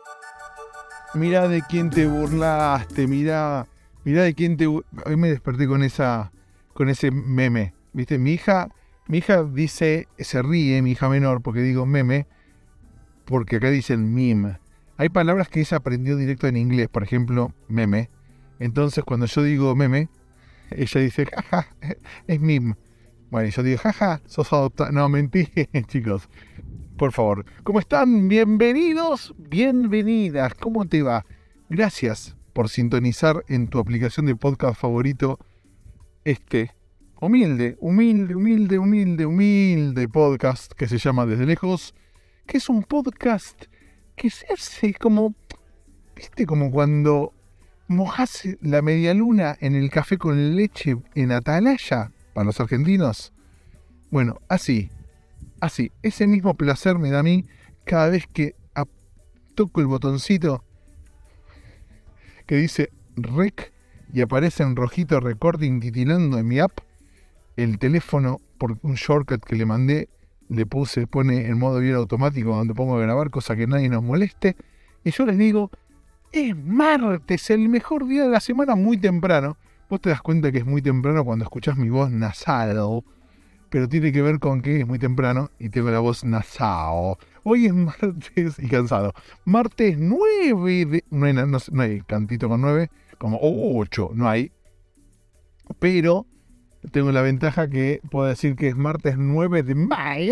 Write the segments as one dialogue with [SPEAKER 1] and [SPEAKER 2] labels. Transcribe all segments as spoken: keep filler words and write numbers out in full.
[SPEAKER 1] Mirá de quién te burlaste, mirá, mirá de quién te... Hoy me desperté con esa, con ese meme, ¿viste? Mi hija, mi hija dice, se ríe, mi hija menor, porque digo meme, porque acá dicen meme. Hay palabras que ella aprendió directo en inglés, por ejemplo, meme. Entonces, cuando yo digo meme, ella dice, jaja, es meme. Bueno, y yo digo, jaja, sos adoptado. No, mentí, chicos. Por favor, ¿cómo están? Bienvenidos, bienvenidas. ¿Cómo te va? Gracias por sintonizar en tu aplicación de podcast favorito este humilde, humilde, humilde, humilde, humilde podcast que se llama Desde Lejos, que es un podcast que se hace como, ¿viste? Como cuando mojás la medialuna en el café con leche en Atalaya, para los argentinos. Bueno, así. Así, ese mismo placer me da a mí cada vez que toco el botoncito que dice Rec y aparece en rojito recording titilando en mi app. El teléfono, por un shortcut que le mandé, le puse, pone en modo bien automático cuando pongo a grabar, cosa que nadie nos moleste. Y yo les digo, es martes, el mejor día de la semana, muy temprano. Vos te das cuenta que es muy temprano cuando escuchás mi voz nasal, pero tiene que ver con que es muy temprano y tengo la voz nasal. Hoy es martes y cansado. Martes nueve de... No hay, no, no hay cantito con nueve, como ocho, no hay. Pero tengo la ventaja que puedo decir que es martes nueve de mayo.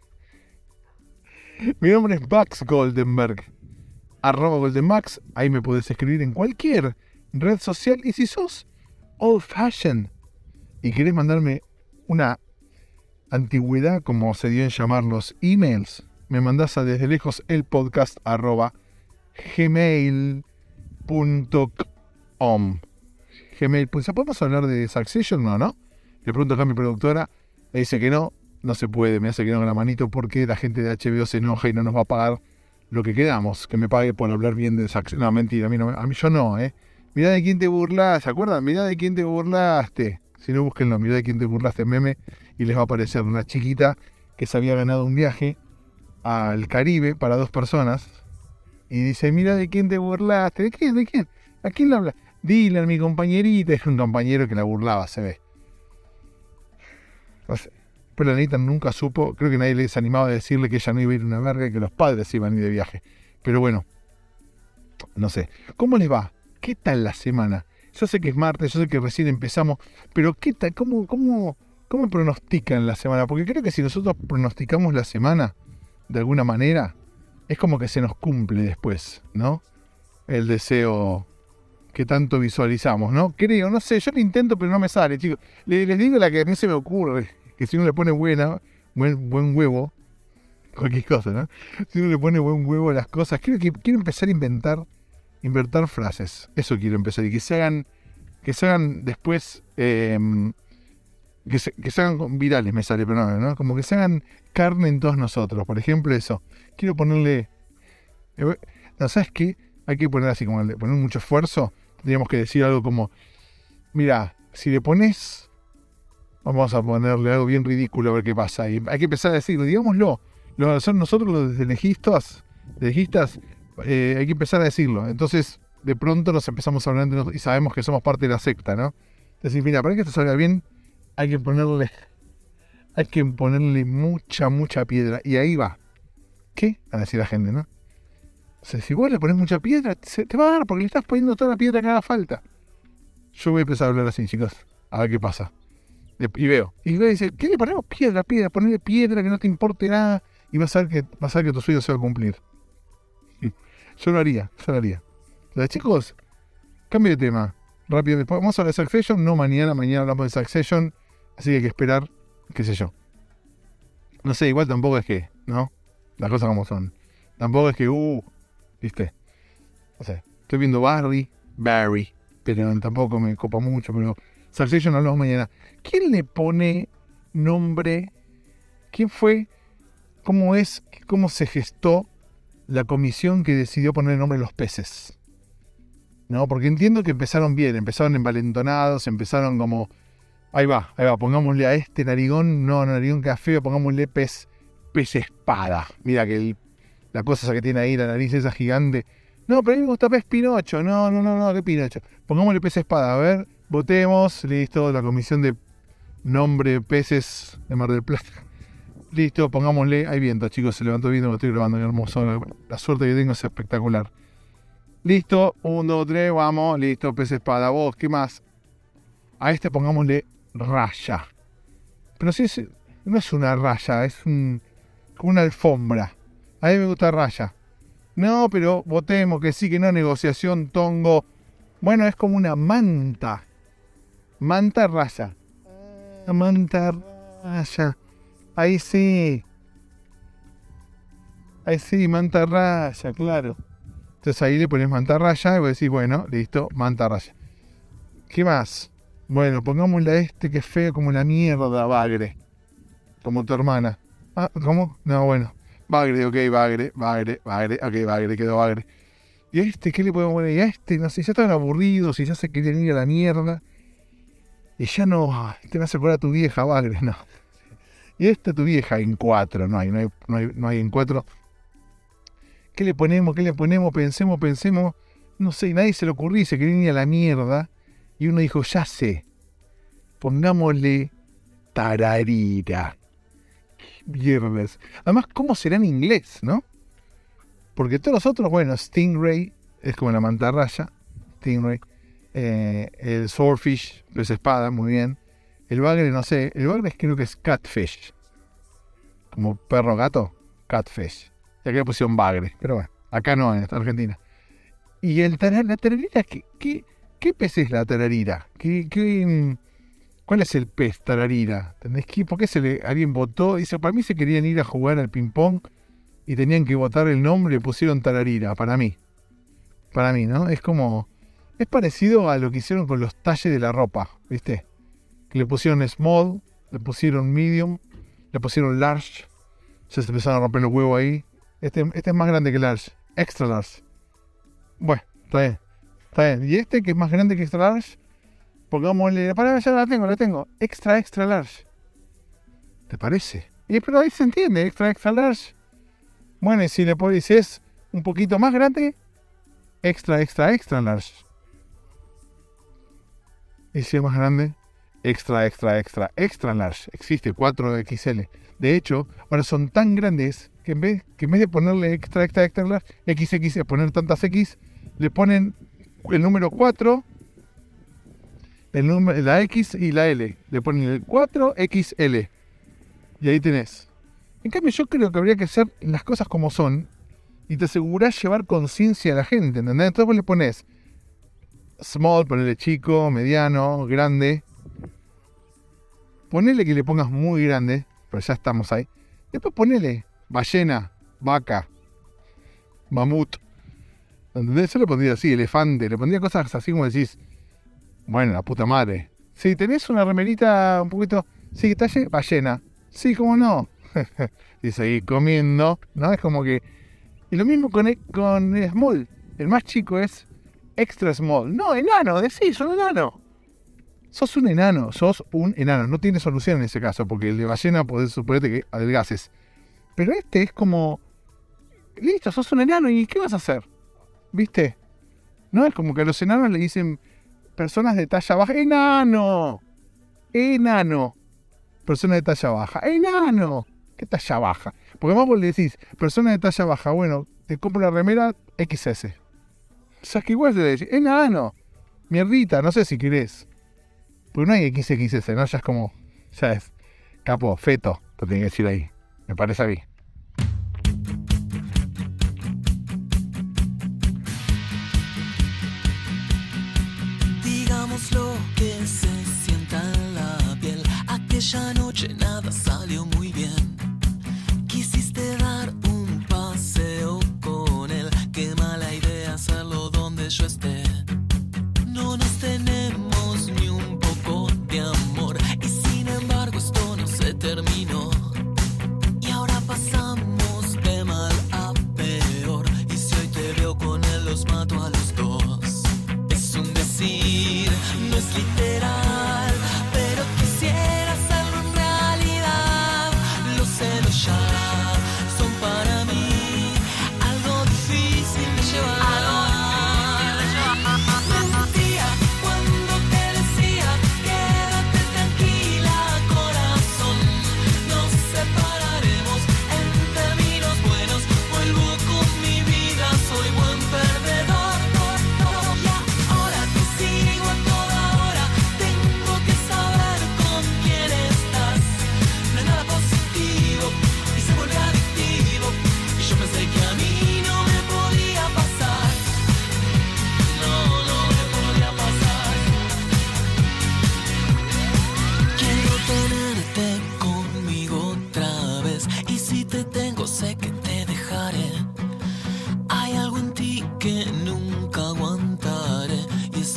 [SPEAKER 1] Mi nombre es Max Goldenberg. Arroba Goldenmax. Ahí me podés escribir en cualquier red social. Y si sos old fashion y querés mandarme una antigüedad, como se dio en llamar los emails, me mandás a desde lejos el podcast arroba gmail punto com. Gmail. Pues, ¿podemos hablar de Succession? No, ¿no? Le pregunto acá a mi productora, le dice que no, no se puede, me hace que no con la manito porque la gente de H B O se enoja y no nos va a pagar lo que quedamos, que me pague por hablar bien de Succession. No, mentira, a mí, no, a mí yo no, ¿eh? Mirá de quién te burlas, ¿se acuerdan? Mirá de quién te burlaste. Si no, búsquenlo, mirá de quién te burlaste, meme, y les va a aparecer una chiquita que se había ganado un viaje al Caribe para dos personas. Y dice, mira de quién te burlaste. ¿De quién? ¿De quién? ¿A quién le habla? Dile a mi compañerita. Es un compañero que la burlaba, se ve. No sé. Pero la neta nunca supo. Creo que nadie les animaba a decirle que ella no iba a ir a una verga y que los padres iban a ir de viaje. Pero bueno, no sé. ¿Cómo les va? ¿Qué tal la semana? Yo sé que es martes, yo sé que recién empezamos, pero ¿qué tal? ¿Cómo, cómo, cómo pronostican la semana? Porque creo que si nosotros pronosticamos la semana, de alguna manera, es como que se nos cumple después, ¿no? El deseo que tanto visualizamos, ¿no? Creo, no sé, yo lo intento, pero no me sale, chicos. Les, les digo la que a mí se me ocurre, que si uno le pone buena, buen, buen huevo, cualquier cosa, ¿no? Si uno le pone buen huevo a las cosas, creo que quiero empezar a inventar Inventar frases, eso quiero empezar, y que se hagan, que se hagan después, eh, que, se, que se hagan virales, me sale, pero no, ¿no? Como que se hagan carne en todos nosotros. Por ejemplo, eso, quiero ponerle, eh, no, ¿sabes qué? Hay que poner así, como poner mucho esfuerzo, tendríamos que decir algo como, mira, si le pones, vamos a ponerle algo bien ridículo a ver qué pasa, y hay que empezar a decirlo, digámoslo, lo son nosotros los desde lejistas, lejistas, Eh, hay que empezar a decirlo. Entonces, de pronto nos empezamos a hablar entre nosotros y sabemos que somos parte de la secta, ¿no? Decir, mira, para que esto salga bien, hay que ponerle, hay que ponerle mucha, mucha piedra. Y ahí va. ¿Qué? A decir la gente, ¿no? O sea, si vos le pones mucha piedra, se te va a dar porque le estás poniendo toda la piedra que haga falta. Yo voy a empezar a hablar así, chicos. A ver qué pasa. Y veo. Y veo y dice, ¿qué le ponemos? Piedra, piedra, ponerle piedra que no te importe nada. Y vas a ver que, vas a ver que tu sueño se va a cumplir. Yo lo haría, yo lo haría. O sea, chicos, cambio de tema. Rápido, vamos a hablar de Succession. No mañana, mañana hablamos de Succession. Así que hay que esperar, qué sé yo. No sé, igual tampoco es que, ¿no? Las cosas como son. Tampoco es que, uh, ¿viste? O sea, estoy viendo Barry, Barry, pero tampoco me copa mucho. Pero Succession hablamos mañana. ¿Quién le pone nombre? ¿Quién fue? ¿Cómo es? ¿Cómo se gestó la comisión que decidió poner el nombre de los peces? No, porque entiendo que empezaron bien, empezaron envalentonados, empezaron como, ahí va, ahí va, pongámosle a este narigón, no, narigón queda feo, pongámosle pez, pez espada. Mira que el la cosa esa que tiene ahí, la nariz esa gigante. No, pero a mí me gusta pez Pinocho. No, no, no, no, ¿qué Pinocho? Pongámosle pez espada. A ver, votemos. Listo, la comisión de nombre peces de Mar del Plata. Listo, pongámosle. Hay viento, chicos, se levantó viento, lo estoy grabando, qué hermoso. La suerte que tengo es espectacular. Listo, uno, dos, tres, vamos. Listo, pez espada. Vos, ¿qué más? A este pongámosle raya. Pero si es, no es una raya, es un, como una alfombra. A mí me gusta raya. No, pero votemos que sí, que no, negociación, tongo. Bueno, es como una manta. Manta raya. Manta raya. Ahí sí. Ahí sí, manta raya, claro. Entonces ahí le pones manta raya y vos decís, bueno, listo, manta raya. ¿Qué más? Bueno, pongámosle a este que es feo como la mierda, Bagre. Como tu hermana. Ah, ¿cómo? No, bueno. Bagre, ok, Bagre, Bagre, Bagre, ok, Bagre, quedó Bagre. ¿Y a este qué le podemos poner? Y a este, no sé, ya estaban aburridos y ya se querían ir a la mierda. Y ya no, este me hace acordar a tu vieja, Bagre, no. Y esta tu vieja en cuatro, no hay, no hay, no hay, no hay en cuatro. ¿Qué le ponemos? ¿Qué le ponemos? Pensemos, pensemos. No sé, nadie se le ocurrió y se querían ir a la mierda. Y uno dijo, ya sé, pongámosle tararira. Viernes. Además, ¿cómo será en inglés, no? Porque todos los otros, bueno, Stingray es como la mantarraya. Stingray. Eh, el Swordfish, pez espada, muy bien. El bagre, no sé. El bagre creo que es Catfish. Como perro gato, Catfish. Y acá le pusieron bagre. Pero bueno, acá no, en Argentina. Y el tarar, la tararira, ¿qué, qué, qué pez es la tararira? ¿Qué, qué, ¿Cuál es el pez tararira? ¿Entendés? ¿Por qué se le, alguien votó? Dice, para mí se querían ir a jugar al ping-pong y tenían que votar el nombre y pusieron tararira, para mí. Para mí, ¿no? Es como... Es parecido a lo que hicieron con los talles de la ropa, ¿viste? Que le pusieron small, le pusieron medium, le pusieron large. Se empezaron a romper los huevos ahí. Este, este es más grande que large. Extra large. Bueno, está bien. Está bien. Y este que es más grande que extra large... Pongámosle, para ya la tengo, la tengo. Extra, extra large. ¿Te parece? Y pero ahí se entiende, extra, extra large. Bueno, y si le pones, si es un poquito más grande, extra, extra, extra large. Y si es más grande, extra, extra, extra, extra large. Existe cuatro equis ele. De hecho, ahora son tan grandes que en vez, que en vez de ponerle extra, extra, extra large, equis equis, poner tantas X, le ponen el número cuatro. El número, la X y la L. Le ponen el cuatro equis ele. Y ahí tenés. En cambio, yo creo que habría que hacer las cosas como son. Y te asegurás llevar conciencia a la gente, ¿entendés? Entonces vos le pones small, ponele chico, mediano, grande. Ponele que le pongas muy grande. Pero ya estamos ahí. Después ponele ballena, vaca, mamut. ¿Entendés? Yo le pondría así, elefante. Le pondría cosas así como decís. Bueno, la puta madre. Si tenés una remerita un poquito... Sí, talle ballena. Sí, cómo no. Y seguir comiendo. ¿No? Es como que... Y lo mismo con, con el small. El más chico es extra small. No, enano. Decís, sos un enano. Sos un enano. Sos un enano. No tiene solución en ese caso. Porque el de ballena podés suponerte que adelgaces. Pero este es como... Listo, sos un enano. ¿Y qué vas a hacer? ¿Viste? No es como que a los enanos le dicen... Personas de talla baja. ¡Enano! ¡Enano! Persona de talla baja. ¡Enano! ¿Qué talla baja? Porque más vos le decís, persona de talla baja. Bueno, te compro la remera equis ese. O sea, que igual se le decís, ¡enano! Mierdita, no sé si querés. Porque no hay equis equis ese, ¿no? Ya es como, ya es capo, feto, te tengo que decir ahí. Me parece a mí.
[SPEAKER 2] Lo que se sienta en la piel. Aquella noche nada salió muy bien. Quisiste dar un paseo con él. Qué mala idea hacerlo donde yo esté. No nos tenemos ni un poco de amor. Y sin embargo esto no se terminó. Y ahora pasamos de mal a peor. Y si hoy te veo con él los mato a los dos. Es un decir, no es literal, pero quisiera hacerlo en realidad. Los celos ya son para mí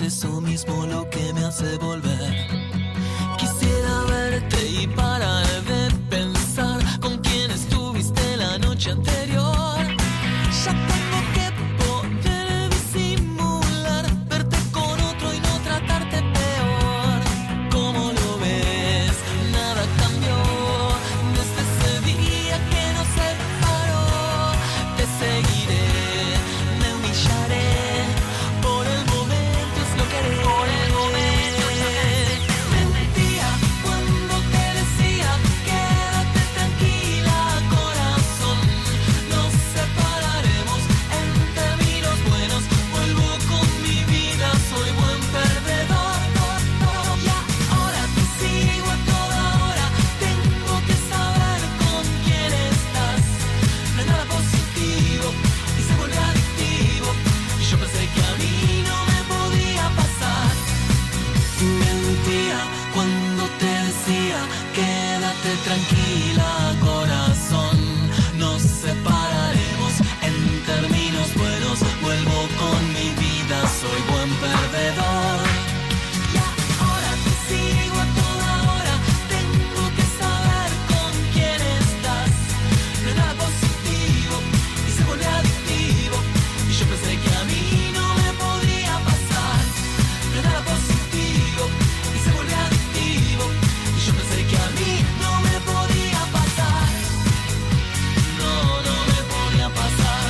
[SPEAKER 2] eso mismo lo que me hace volver. Quisiera verte y parar de pensar con quién estuviste la noche anterior. Ya tengo que poder disimular, verte con otro y no tratarte peor. ¿Cómo lo ves? Nada cambió desde ese día que nos separó. Te seguiré, me humillaré, por el momento es lo que haré. Por el momento es lo que haré. Mentía cuando te decía, quédate tranquila, corazón. Nos separaremos en términos buenos. Vuelvo con mi vida, soy buen perdedor. Y ahora te sigo a toda hora. Tengo que saber con quién estás. No es nada positivo y se vuelve adictivo. Yo pensé que a mí no me podía pasar. Mentía cuando te decía, quédate tranquila, corazón. Nos separaremos en términos buenos. Vuelvo con mi vida, soy buen perdedor. Y ahora te sigo a toda hora. Tengo que saber con quién estás. No es nada positivo y se vuelve adictivo. Y yo pensé que a mí no me podía pasar. No es nada positivo y se vuelve adictivo. Y yo pensé que a mí no me podía pasar. No, no me podía pasar.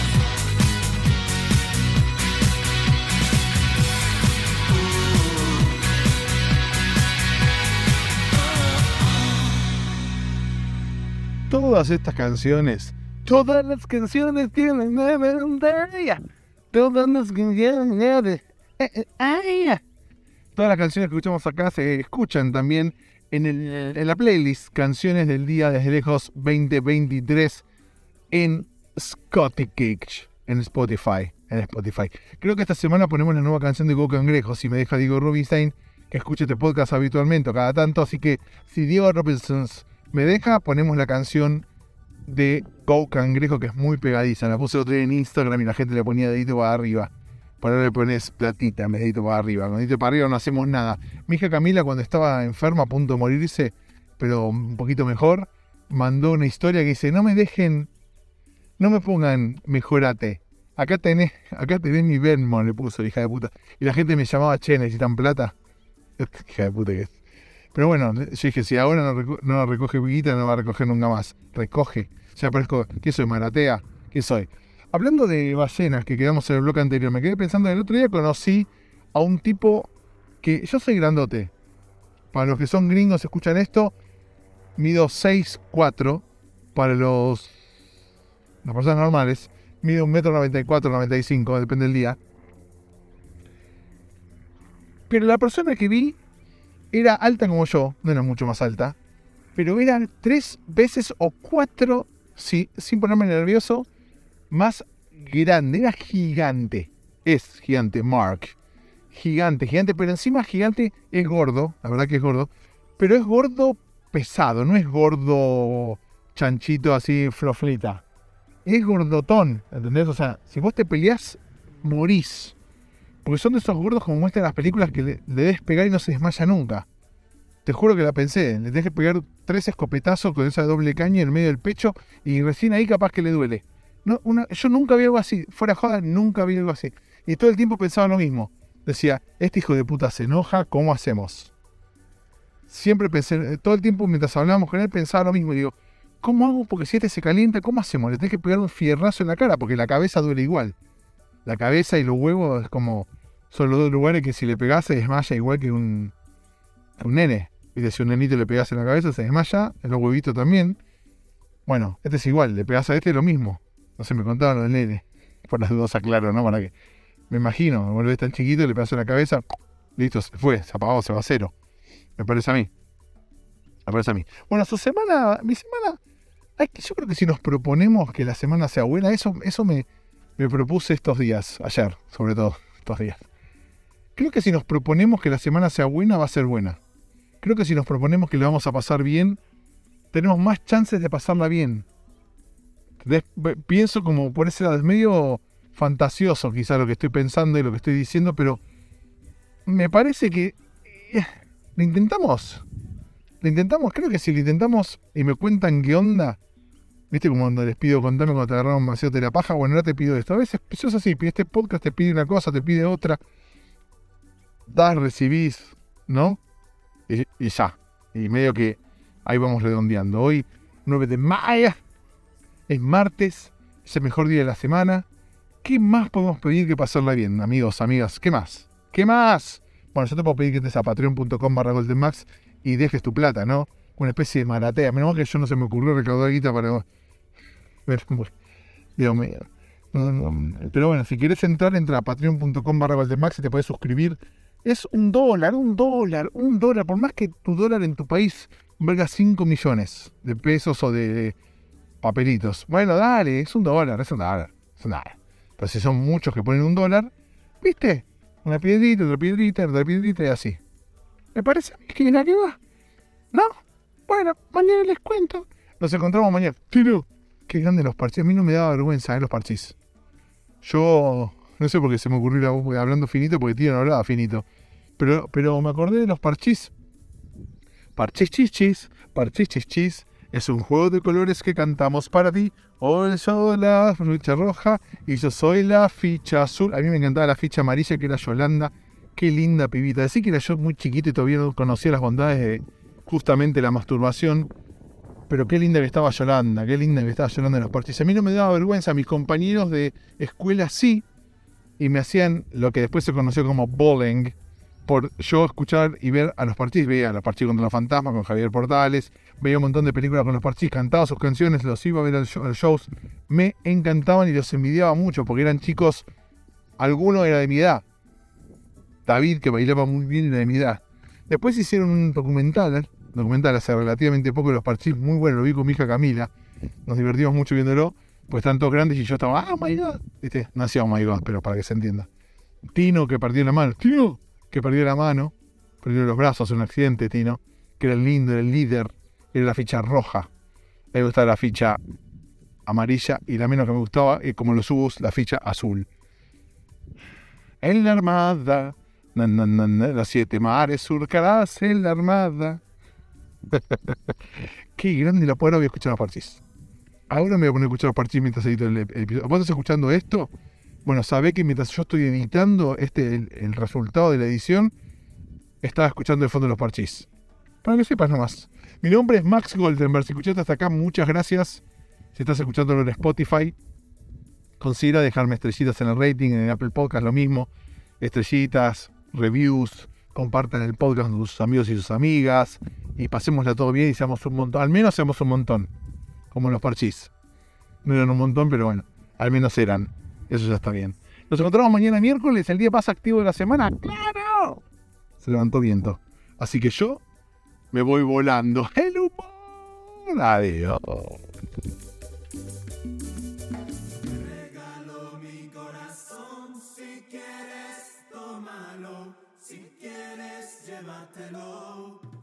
[SPEAKER 1] Todas estas canciones, todas las canciones tienen una melodía. Todas las canciones, eh, eh, ay, ah. Todas las canciones que escuchamos acá se escuchan también en, el, en la playlist Canciones del Día Desde Lejos veinte veintitrés en Scotty Cage, en Spotify, en Spotify. Creo que esta semana ponemos la nueva canción de Go Cangrejo, si me deja Diego Rubinstein, que escuche este podcast habitualmente o cada tanto, así que si Diego Robinson me deja, ponemos la canción de Go Cangrejo, que es muy pegadiza. La puse el otro día en Instagram y la gente le ponía dedito para arriba. Para ahora le pones platita, me dedito para arriba. Con dedito para arriba no hacemos nada. Mi hija Camila, cuando estaba enferma, a punto de morirse, pero un poquito mejor, mandó una historia que dice: no me dejen, no me pongan mejorate. Acá tenés, acá tenés mi Venmo, le puso, hija de puta. Y la gente me llamaba, che, necesitan plata. Hija de puta que es. Pero bueno, yo dije, si ahora no, reco- no recoge guita, no va a recoger nunca más. Recoge. Ya parezco, ¿qué soy, Maratea? ¿Qué soy? Hablando de ballenas, que quedamos en el bloque anterior, me quedé pensando, el otro día conocí a un tipo que, yo soy grandote. Para los que son gringos, escuchan esto, mido seis cuatro. Para los las personas normales, mido un metro noventa y cuatro, noventa y cinco, depende del día. Pero la persona que vi era alta como yo, no era mucho más alta, pero era tres veces o cuatro, sí, sin ponerme nervioso, más grande, era gigante. Es gigante, Mark. Gigante, gigante, pero encima gigante es gordo, la verdad que es gordo, pero es gordo pesado, no es gordo chanchito así floflita. Es gordotón, ¿entendés? O sea, si vos te peleás, morís. Porque son de esos gordos como muestran en las películas que le, le debes pegar y no se desmaya nunca. Te juro que la pensé, le tenés que pegar tres escopetazos con esa doble caña en medio del pecho y recién ahí capaz que le duele. No, una, yo nunca vi algo así, fuera joda, nunca vi algo así. Y todo el tiempo pensaba lo mismo. Decía, este hijo de puta se enoja, ¿cómo hacemos? Siempre pensé, todo el tiempo mientras hablábamos con él pensaba lo mismo. Y digo, ¿cómo hago? Porque si este se calienta, ¿cómo hacemos? Le tenés que pegar un fierrazo en la cara, porque la cabeza duele igual. La cabeza y los huevos es como, son los dos lugares que si le pegás se desmaya igual que un, un nene. ¿Viste? Si un nenito le pegás en la cabeza se desmaya, en los huevitos también. Bueno, este es igual, le pegás a este lo mismo. No sé, me contaban lo del nene. Por las dudas aclaro, ¿no? Para que, me imagino, me volvés tan chiquito, le pegas en la cabeza, listo, se fue, se apagó, se va a cero. Me parece a mí. Me parece a mí. Bueno, su semana, mi semana, hay que, yo creo que si nos proponemos que la semana sea buena, eso, eso me, me propuse estos días, ayer, sobre todo, estos días. Creo que si nos proponemos que la semana sea buena, va a ser buena. Creo que si nos proponemos que le vamos a pasar bien, tenemos más chances de pasarla bien. Entonces, pienso como por ese lado, es medio fantasioso quizá lo que estoy pensando y lo que estoy diciendo, pero me parece que eh, lo intentamos. Lo intentamos, creo que si lo intentamos y me cuentan qué onda, viste como cuando les pido contame cuando te agarraron demasiado de la paja, bueno, ahora te pido esto. A veces eso es así, este podcast te pide una cosa, te pide otra, das, recibís, ¿no? Y, y ya. Y medio que ahí vamos redondeando. Hoy, nueve de mayo, es martes, es el mejor día de la semana. ¿Qué más podemos pedir que pasarla bien, amigos, amigas? ¿Qué más? ¿Qué más? Bueno, yo te puedo pedir que entres a patreon.com barra goldenmax y dejes tu plata, ¿no? Una especie de maratea. Menos mal que yo no se me ocurrió recaudar guita para... Dios mío. No, no. Pero bueno, si quieres entrar, entra a patreon.com barra goldenmax y te puedes suscribir. Es un dólar, un dólar, un dólar. Por más que tu dólar en tu país valga cinco millones de pesos o de papelitos. Bueno, dale, es un dólar, es un dólar, es un dólar. Pero si son muchos que ponen un dólar, ¿viste? Una piedrita, otra piedrita, otra piedrita y así. ¿Me parece que es la que va? ¿No? Bueno, mañana les cuento. Nos encontramos mañana. Tino, qué grande los parchís. A mí no me daba vergüenza, ¿eh? Los parchís. Yo, no sé por qué se me ocurrió la voz hablando finito, porque Tino no hablaba finito. Pero, pero me acordé de los parchís. Parchís chis chis, parchís chis chis. Es un juego de colores que cantamos para ti. Hoy soy la ficha roja y yo soy la ficha azul. A mí me encantaba la ficha amarilla, que era Yolanda. Qué linda pibita. Decía que era yo muy chiquito y todavía no conocía las bondades de justamente la masturbación. Pero qué linda que estaba Yolanda, qué linda que estaba Yolanda en los parchís. A mí no me daba vergüenza, mis compañeros de escuela sí. Y me hacían lo que después se conoció como bullying. Por yo escuchar y ver a los parchís. Veía a los parchís contra los fantasmas con Javier Portales. Veía un montón de películas con los parchís. Cantaba sus canciones, los iba a ver a los shows. Me encantaban y los envidiaba mucho porque eran chicos. Alguno era de mi edad. David, que bailaba muy bien, era de mi edad. Después hicieron un documental. ¿eh? documental hace relativamente poco de los parchís. Muy bueno, lo vi con mi hija Camila. Nos divertimos mucho viéndolo. Pues están todos grandes y yo estaba, ah, oh my God. ¿Viste? No hacía oh my God, pero para que se entienda. Tino, que perdió la mano. Tino. que perdió la mano, perdió los brazos en un accidente, Tino, que era el lindo, era el líder, era la ficha roja. A mí me gustaba la ficha amarilla y la menos que me gustaba, eh, como los subos, la ficha azul. En la armada, na, na, na, na, las siete mares surcarás en la armada. Qué grande la poder voy a escuchar los parchís. Ahora me voy a poner a escuchar los parchís mientras edito el episodio. ¿Vos estás escuchando esto? Bueno, sabé que mientras yo estoy editando este, el, el resultado de la edición, estaba escuchando el fondo de los parchís. Para que sepas nomás. Mi nombre es Max Goldenberg. Si escuchaste hasta acá, muchas gracias. Si estás escuchándolo en Spotify, considera dejarme estrellitas en el rating, en el Apple Podcast, lo mismo. Estrellitas, reviews, compartan el podcast con sus amigos y sus amigas. Y pasémosla todo bien y seamos un montón. Al menos seamos un montón. Como los parchís. No eran un montón, pero bueno, al menos eran. Eso ya está bien. Nos encontramos mañana miércoles, el día más activo de la semana. ¡Claro! Se levantó viento. Así que yo me voy volando. ¡El humor! Adiós.
[SPEAKER 2] Te regalo mi corazón. Si quieres, tómalo. Si quieres, llévatelo.